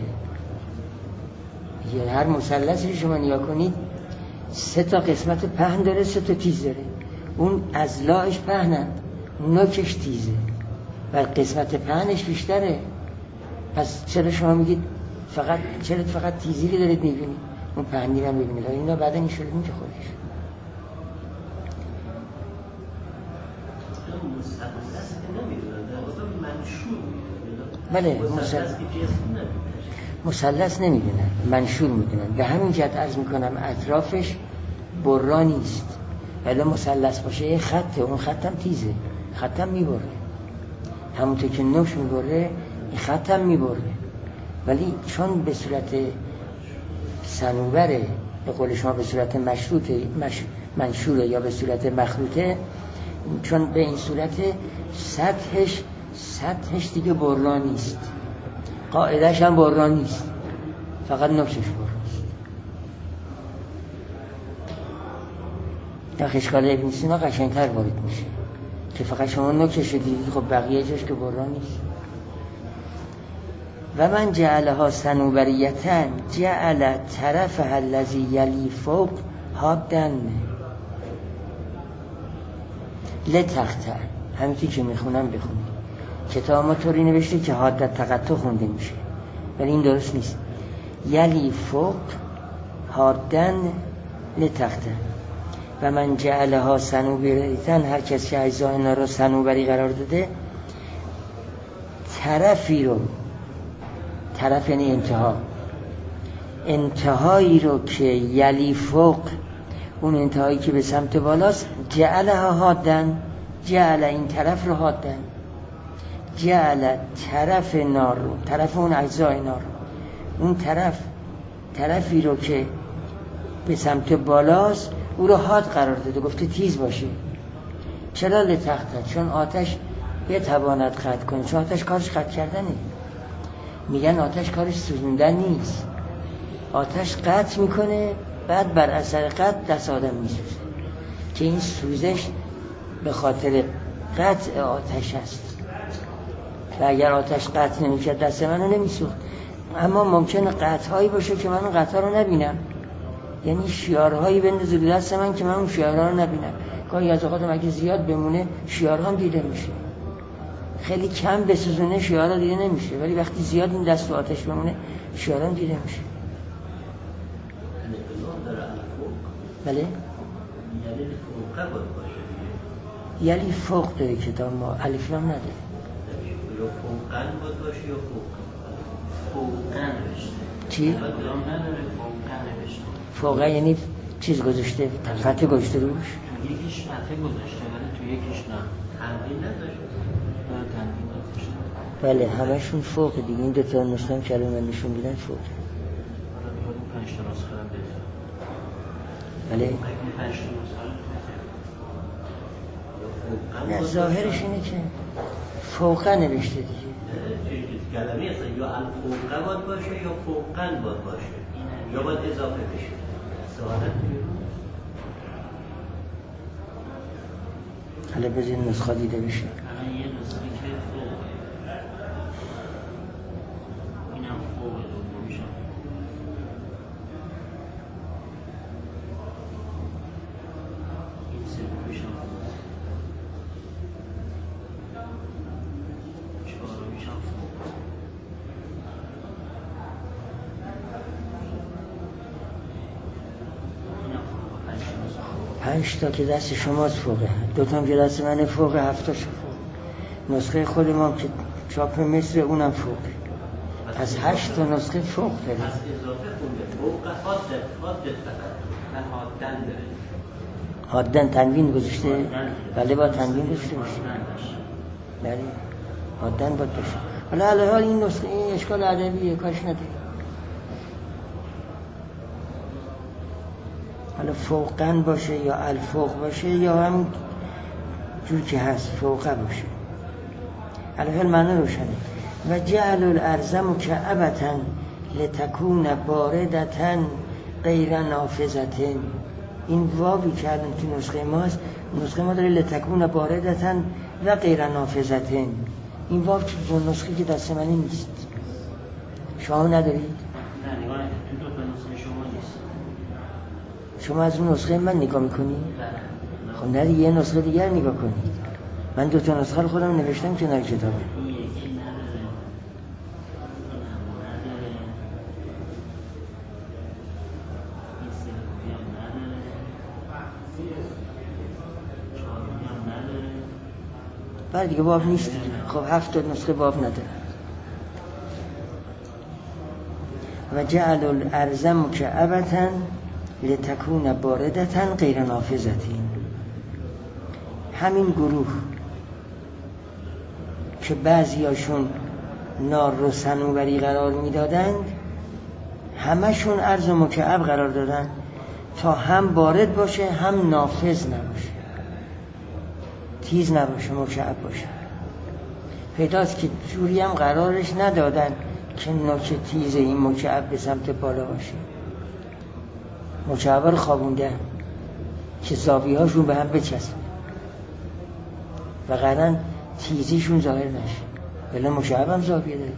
میگه هر مثلثی شما نگاه کنید 3 تا قسمت پهن داره، 3 تا تیز داره. اون اضلاعش پهنن، نوکش تیزه و قسمت پهنش بیشتره. پس چرا شما میگید فقط تیزی رو دارید میبینید، اون پهنی رو میبینید؟ اینا بعدا این شده میگه خودش بله مثلث نمیدونن، منشور میدونن. به همین جهت عرض میکنم اطرافش برا نیست، ولی مثلث باشه یه خطه، اون خطم تیزه، خطم میبره، همونطور که نوش میبره این خطم میبره. ولی چون به صورت صنوبره، به قول شما به صورت منشوره یا به صورت مخروطه، چون به این صورت سطحش دیگه برا نیست، قاعدهش هم برا نیست، فقط نوکش براست. در اشکال ابن سینا قشنگتر وارد میشه که فقط شما نوکش رو دیدید، خب بقیه جاش که برا نیست. و من جعلها صنوبریتن جعل طرفها الذی یلی فوق حادن لتختر. همینطور که میخونم بخونید، کتاب ما طوری نوشته که حادت تقطع خونده میشه، ولی این درست نیست. یلی فوق حادن لتختر. و من جعلها صنوبریتن، هر کس که اجزای اینا رو صنوبری قرار داده، طرف یعنی انتهایی رو که یلی فوق، اون انتهایی که به سمت بالاست، جعلها حادن، جعل این طرف رو حادن، جعل طرف نار رو، طرف اون اجزای نار رو، اون طرفی رو که به سمت بالاست او رو حاد قرار داده، گفته تیز باشه. چرا لتخته؟ چون آتش بتواند قطع کنه، چون آتش کارش قطع کردنه. میگن آتش کارش سوزوندن نیست، آتش قطع میکنه، بعد بر اثر قطع دست آدم میسوزه، که این سوزش به خاطر قطع آتش است. و اگر آتش قطع نمیشد دست منو نمیسوخت. اما ممکنه قطعهایی باشه که من اون قطعه رو نبینم، یعنی شیارهایی بندازه به دست من که من اون شیارها رو نبینم. گاهی از اوقات اگه زیاد بمونه شیارها هم دیده میشه، خیلی کم بسوزونه شیارها دیده نمیشه، ولی وقتی زیاد این دست و آتش بمونه شیارها هم دیده میشه. بله؟ یعنی فوق داره کتاب ما، الف لام نداره. یا فوقن باید باشه یا فوقن نوشته. چی؟ لام نداره، فوقن نوشته. فوقن یعنی چیز گذاشته، فتحه گذاشته روش؟ تو یکیش فتحه گذاشته ولی تو یکیش نه، تنوین نداشته. تنوین بله نداشته. همشون فوق دیگه. این دوتا نوشتم که الان من نشون میدن فوق. حالا 5 تا نسخه هم بده. بله. 5 تا نسخه نه ظاهرش اینه که فوقا نوشته دیگه. کلمه اصلا یا الفوقه باید باشه یا فوقن باید باشه یا باید اضافه بشه. سوالت حالا بذاریم نسخه دیده بشه. الان یه نسخه که فوق، اینم فوق دومیشم. این سومیشم، چهارمیشم فوق. 5 تا که دست شماست فوقه، 2 تا که دست منه فوقه، 7 تاش فوقه. نسخه خود ما که چاپ مصر اونم فوقه. از 8 تا نسخه فوق داره. از اضافه خونده فوق حادت حادن داره. حادن تنوین گذاشته؟ بله با تنوین گذاشته باشه. بله حادن باید باشه. حالا الان این نسخه این اشکال ادبیه، کارش نداره. حالا فوقن باشه یا الفوق باشه یا هم جور که هست فوقه باشه، الان معنی روشنه. و جعل الارض مکعبة لتکون باردة غیر نافذة. این واوی که الان تو نسخه ماست، نسخه ما داره لتکون باردة و غیر نافذة. این واو تو نسخه که دست من نیست. شما ندارید؟ نه نگاه تو دو نسخه شما نیست. شما از اون نسخه من نگاه میکنید؟ خب نه یه نسخه دیگر نگاه کنید. من 2 نسخه رو خودم نوشتم کنار کتابه. بعد دیگه باب نیست. خب 7 نسخه باب نداره. و جعل الارض مکعبة لتکون باردة غیر نافذة. همین گروه که بعضیاشون نار رو صنوبری قرار میدادند، همشون ارض مکعب قرار دادن تا هم بارد باشه هم نافذ نباشه، تیز نباشه، مکعب باشه. پیداست که جوری هم قرارش ندادن که نوک تیز این مکعب به سمت بالا باشه. مکعب رو خوابونده که زاویه هاشون به هم بچسبه و قرارن تیزیشون ظاهر نشه. بله مکعب هم زاویه داره.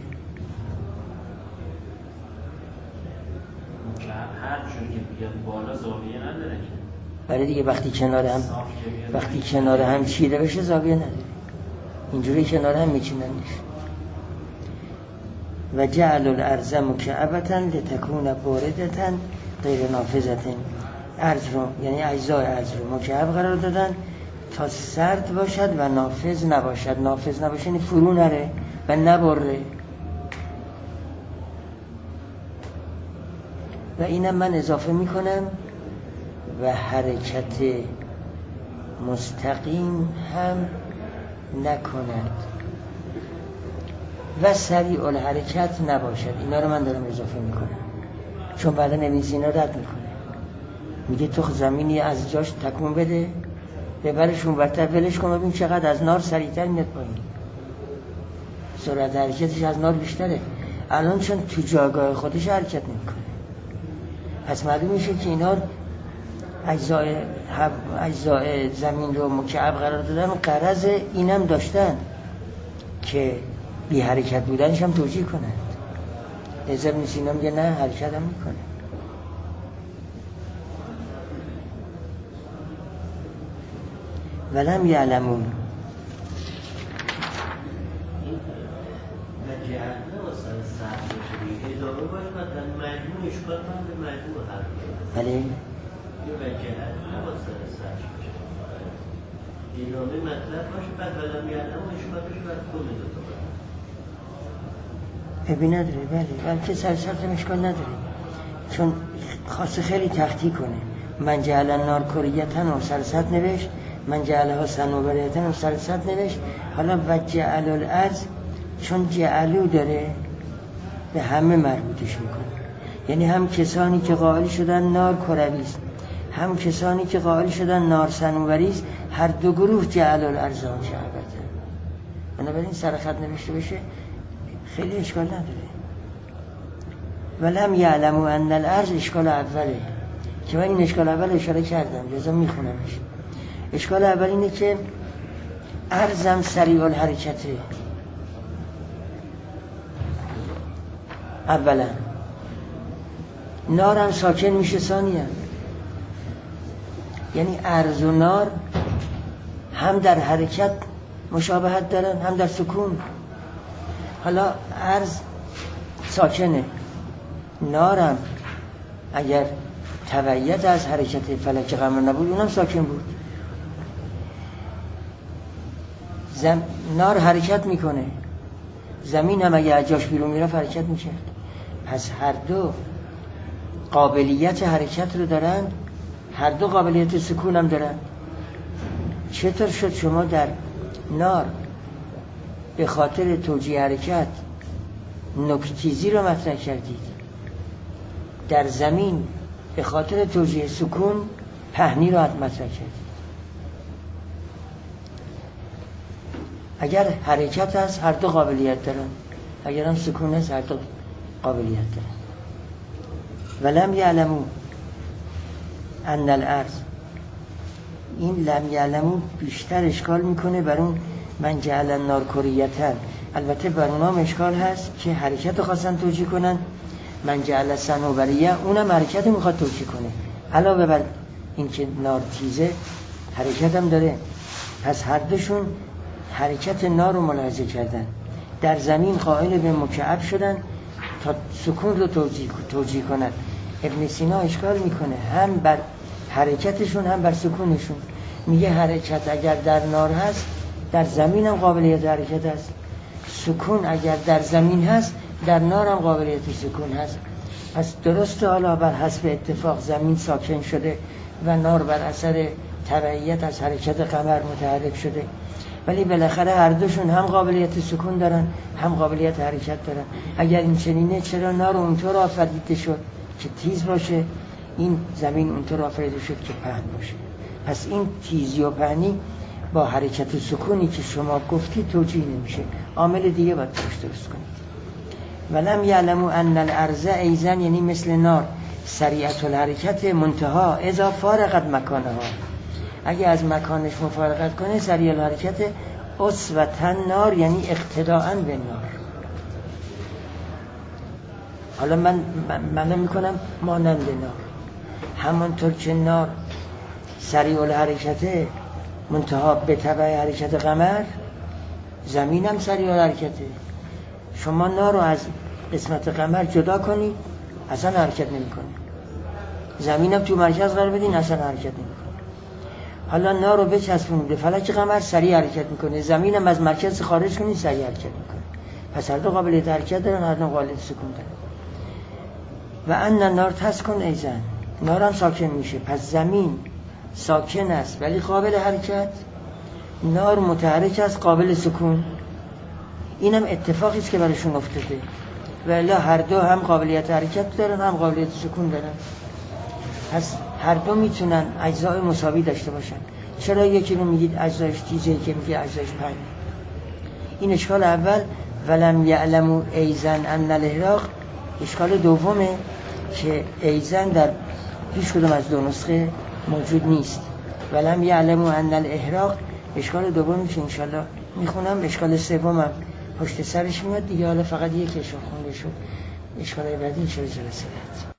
مکعب هر جور که بیاد بالا زاویه نداره. بله دیگه وقتی کنار هم چیده بشه زاویه نداره. اینجوری کنار هم میچیننش. و جعل الارض مکعبة لتکون باردة غیر نافذة. ارض رو یعنی اجزای ارض رو مکعب قرار دادن تا سرد باشد و نافذ نباشد. نافذ نباشه یعنی فرو نره و نبره. و اینم من اضافه میکنم و حرکت مستقیم هم نکند و سریع الحرکت نباشد. اینا رو من دارم اضافه میکنم چون بعدا نویسی اینا رد میکنه. میگه تو زمینی از جاش تکون بده، ببرشون برتر ولش کن ببین چقدر از نار سریعتر میاد پایین. سرعت حرکتش از نار بیشتره. الان چون تو جایگاه خودش حرکت نمیکنه، پس معلوم میشه که اینا اجزای زمین رو مکعب قرار دادن و غرض اینم داشتن که بی حرکت بودنش هم توجیه کنند. ابن سینا میگه نه حرکت هم میکنه. ولم یعلمون بله ادامه مطلب باشه بعد ولم یعلمون اشکالش بر کل دو تا ابی نداره. بلکه سرسرت اشکال نداره چون خاصه خیلی تختی کنه. من جعل النار کریتن و سرسرت نوشت، من جعلها صنوبریتن و سرسرت نوشت. حالا و جعل الارض چون جعلو داره به همه مربوطش میکنه. یعنی هم کسانی که قائل شدن نار کروی است، هم کسانی که قائل شدن نار صنوبری است، هر دو گروه جعل الارض مکعبة. بنابراین سرخط نوشته بشه خیلی اشکال نداره. ولم یعلموا ان الارض اشکال اوله که من این اشکال اول اشاره کردم لذا میخونمش. اشکال اول اینه که ارزم سریع الحرکته. اولا نارم ساکن میشه ثانیا، یعنی ارز و نار هم در حرکت مشابهت دارن هم در سکون. حالا ارز ساکنه، نارم اگر تبعیت از حرکت فلک قمر نبود اونم ساکن بود. نار حرکت میکنه، زمین هم اگر جاش بیرون میره حرکت میشه. پس هر دو قابلیت حرکت رو دارن، هر دو قابلیت سکون هم دارن. چطور شد شما در نار به خاطر توجیه حرکت نکتیزی رو مطرح کردید، در زمین به خاطر توجیه سکون پهنی رو مطرح کردید؟ اگر حرکت هست هر دو قابلیت دارن، اگرم سکون هست هر دو قابلیت داره. ولم یعلمو ان الارض، این لم یعلمو بیشتر اشکال میکنه بر اون من جعل النار کریتن. البته بر اونام اشکال هست که حرکت رو خواستن توجیه کنن، من جعل صنوبریه اونم حرکت میخواد توجیه کنه، علاوه بر این که نار تیزه حرکت هم داره. پس هر دوشون حرکت نار رو ملاحظه کردن، در زمین قائل به مکعب شدن تا سکون رو توجیه کنن. ابن سینا اشکال میکنه هم بر حرکتشون هم بر سکونشون. میگه حرکت اگر در نار هست در زمین هم قابلیت حرکت هست، سکون اگر در زمین هست در نار هم قابلیت سکون هست. پس درسته حالا بر حسب اتفاق زمین ساکن شده و نار بر اثر تبعیت از حرکت قمر متحرک شده، ولی بالاخره هر دوشون هم قابلیت سکون دارن هم قابلیت حرکت دارن. اگر این چنینه چرا نار اونطور آفریده شد که تیز باشه، این زمین اونطور آفریده شد که پهن باشه؟ پس این تیزی و پهنی با حرکت و سکونی که شما گفتی توجیه نمیشه، عامل دیگه باید درست کنید. ولم یعلمو ان الارض ایزن، یعنی مثل نار سریعت الحرکت منتها اذا فارقت مکانها، اگه از مکانش مفارقت کنه سریع الحرکت. اسوة نار یعنی اقتداءً به نار. حالا من میکنم مانند نار، همانطور که نار سریع الحرکت منتها به تبع حرکت قمر، زمین هم سریع الحرکته. شما نار رو از قسمت قمر جدا کنید اصلا حرکت نمی کنه، زمین هم تو مرکز قرار بدین اصلا حرکت نمی کنه. حالا نار رو بچسبونید به فلک قمر سریع حرکت میکنه، زمین هم از مرکز خارج کنید سریع حرکت میکنه. پس هر دو قابلیت حرکت دارن، هر دو قابلیت سکون دارن. و ان نار تسکن ایزن، نار هم ساکن میشه. پس زمین ساکن است ولی قابل حرکت، نار متحرک است قابل سکون. اینم اتفاقی است که براشون افتاده، ولی هر دو هم قابلیت حرکت دارن هم قابلیت سکون دارن. پس هر دو میتونن اجزای مساوی داشته باشن. چرا یکی رو میگید اجزایش تیزه، یکی میگه اجزایش پهنه؟ این اشکال اول. ولم یعلمو ایزن ان الاحراق. اشکال دومه که ایزن در هیچ کدوم از دو نسخه موجود نیست. ولم یعلمو ان الاحراق اشکال دومی که انشالله میخونم. اشکال سومم پشت سرش میاد دیگه، حالا فقط یکیشو خونده شد. اشکالای بعدی انشالله جلسه بعد.